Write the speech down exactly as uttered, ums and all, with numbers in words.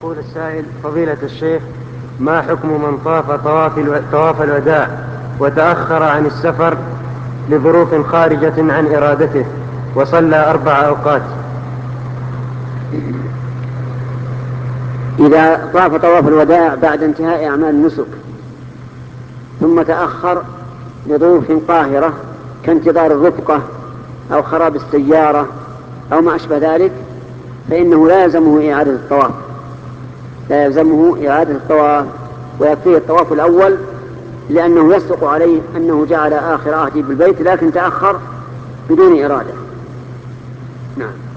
يقول السائل: فضيلة الشيخ، ما حكم من طاف طواف الو... طواف الوداع وتأخر عن السفر لظروف خارجة عن إرادته وصلى أربع أوقات؟ إذا طاف طواف الوداع بعد انتهاء أعمال النسك ثم تأخر لظروف قاهرة كانتظار الرفقة أو خراب السيارة أو ما أشبه ذلك، فإنه لا يلزمه إعادة الطواف لا يلزمه إعادة الطواف ويكفيه الطواف الأول، لأنه يصدق عليه أنه جعل آخر عهده بالبيت لكن تأخر بدون إرادة. نعم.